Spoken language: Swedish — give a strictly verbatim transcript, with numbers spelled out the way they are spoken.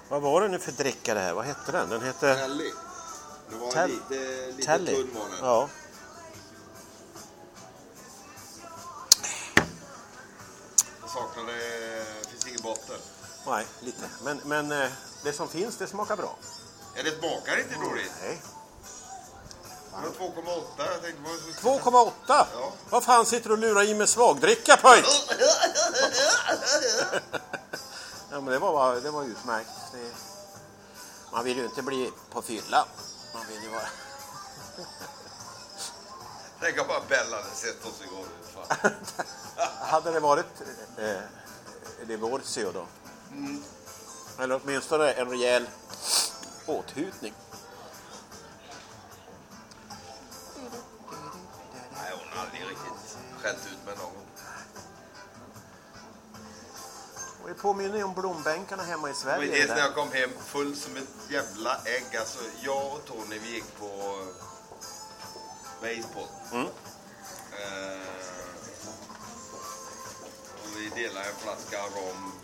Vad var det nu för dricka det här? Vad hette den? Den hette... Telly. Det var Tell- lite, lite Telly. tunn var den. Ja. Jag saknade... Det finns ingen botten. Nej, lite. Men, men eh, det som finns, det smakar bra. Ja, det smakar inte dåligt. Nej. Det var två komma åtta. Jag tänkte, vad är det? två komma åtta? Ja. Vad fan sitter du och lurar i med svagdricka, pojk? Ja, men det var, det var utmärkt. Det, man vill ju inte bli på fylla. Man vill ju vara... Tänk om bara Bella hade sett oss igår. Fan. Hade det varit eh, divorcio då? Mm. Eller åtminstone en rejäl åthutning. Nej, hon har aldrig riktigt skällt ut med någon. Och det påminner ju om blombänkarna hemma i Men Sverige. det är där. när jag kom hem full som ett jävla ägg. Alltså, jag och Tony, vi gick på baseball. Mm. Eh, och vi delade en flaska rom